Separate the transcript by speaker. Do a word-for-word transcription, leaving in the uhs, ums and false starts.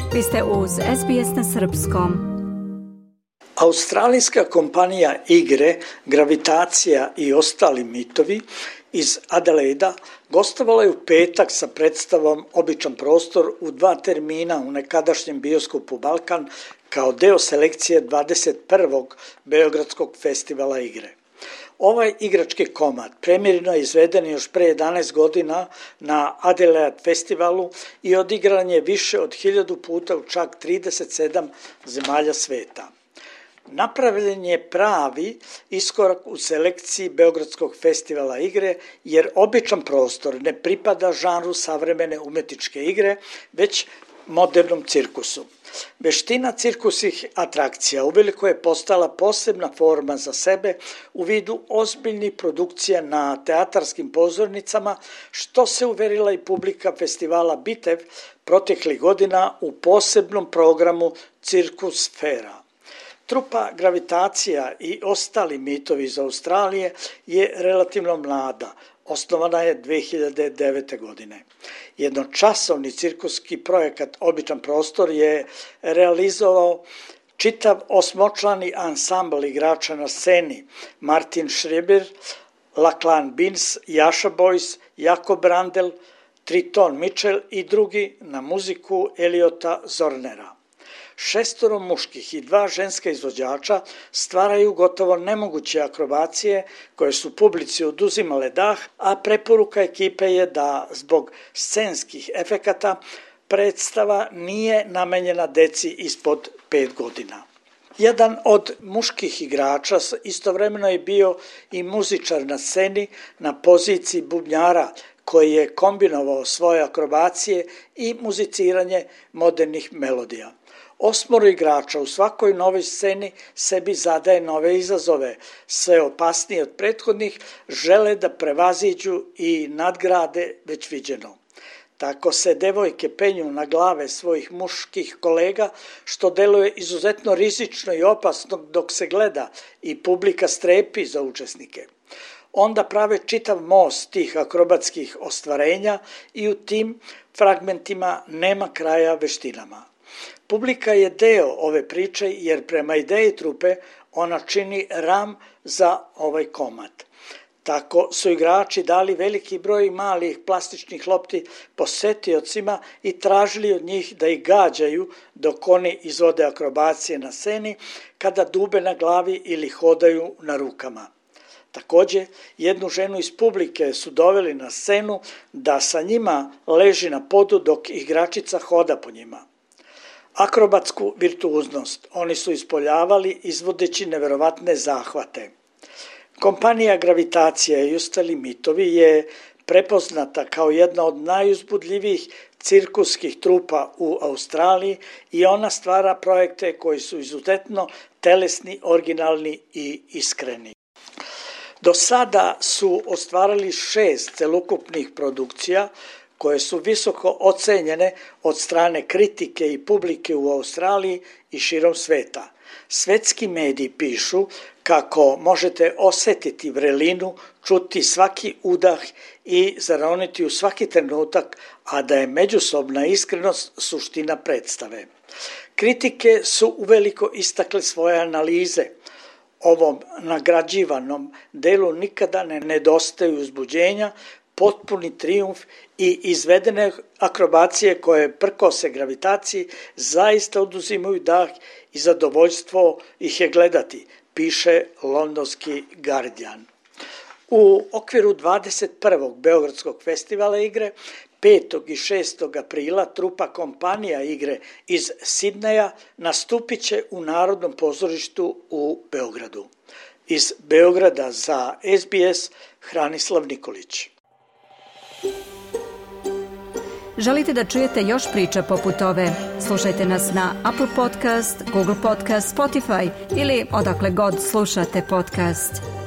Speaker 1: Vi ste uz S B S na srpskom.
Speaker 2: Australijska kompanija igre Gravitacija i ostali mitovi iz Adelaida gostovala je u petak sa predstavom Običan prostor u dva termina u nekadašnjem bioskopu Balkan kao deo selekcije dvadeset prvog Beogradskog festivala igre. Ovaj igrački komad premijerno je izveden još pre jedanaest godina na Adelaide festivalu i odigran je više od hiljadu puta u čak trideset sedam zemalja sveta. Napravljen je pravi iskorak u selekciji Beogradskog festivala igre, jer Običan prostor ne pripada žanru savremene umetničke igre, već modernom cirkusu. Veština cirkusnih atrakcija uveliko je postala posebna forma za sebe u vidu ozbiljnih produkcija na teatarskim pozornicama, što se uverila i publika festivala Bitev proteklih godina u posebnom programu Cirkus Fera. Trupa Gravitacija i ostali mitovi iz Australije je relativno mlada, osnovana je dve hiljade devete. godine. Jednočasovni cirkuski projekat Običan prostor je realizovao čitav osmočlani ansambl igrača na sceni: Martin Schreiber, Lachlan Binns, Jaša Boys, Jakob Brandel, Triton Mitchell i drugi na muziku Eliota Zornera. Šestoro muških i dva ženska izvođača stvaraju gotovo nemoguće akrobacije koje su publici oduzimale dah, a preporuka ekipe je da zbog scenskih efekata predstava nije namenjena deci ispod pet godina. Jedan od muških igrača istovremeno je bio i muzičar na sceni na poziciji bubnjara, koji je kombinovao svoje akrobacije i muziciranje modernih melodija. Osmoro igrača u svakoj novoj sceni sebi zadaje nove izazove, sve opasnije od prethodnih, žele da prevaziđu i nadgrade već viđeno. Tako se devojke penju na glave svojih muških kolega, što deluje izuzetno rizično i opasno dok se gleda i publika strepi za učesnike. Onda prave čitav most tih akrobatskih ostvarenja i u tim fragmentima nema kraja veštinama. Publika je deo ove priče jer prema ideji trupe ona čini ram za ovaj komad. Tako su igrači dali veliki broj malih plastičnih lopti posetiocima i tražili od njih da ih gađaju dok oni izvode akrobacije na sceni, kada dube na glavi ili hodaju na rukama. Također, jednu ženu iz publike su doveli na scenu da sa njima leži na podu dok igračica hoda po njima. Akrobatsku virtuoznost oni su ispoljavali izvodeći neverovatne zahvate. Kompanija Gravitacija i ostali mitovi je prepoznata kao jedna od najuzbudljivijih cirkuskih trupa u Australiji i ona stvara projekte koji su izuzetno telesni, originalni i iskreni. Do sada su ostvarili šest celokupnih produkcija koje su visoko ocenjene od strane kritike i publike u Australiji i širom sveta. Svetski mediji pišu kako možete osetiti vrelinu, čuti svaki udah i zaroniti u svaki trenutak, a da je međusobna iskrenost suština predstave. Kritike su uveliko istakle svoje analize. Ovom nagrađivanom delu nikada ne nedostaju uzbuđenja, potpuni trijumf i izvedene akrobacije koje prkose gravitaciji zaista oduzimaju dah i zadovoljstvo ih je gledati, piše londonski Guardian. U okviru dvadeset prvog Beogradskog festivala igre petog i šestog aprila trupa kompanija igre iz Sidneja nastupit će u Narodnom pozorištu u Beogradu. Iz Beograda za S B S Hranislav Nikolić.
Speaker 1: Želite da čujete još priča poput ove? Slušajte nas na Apple Podcast, Google Podcast, Spotify ili odakle god slušate podcast.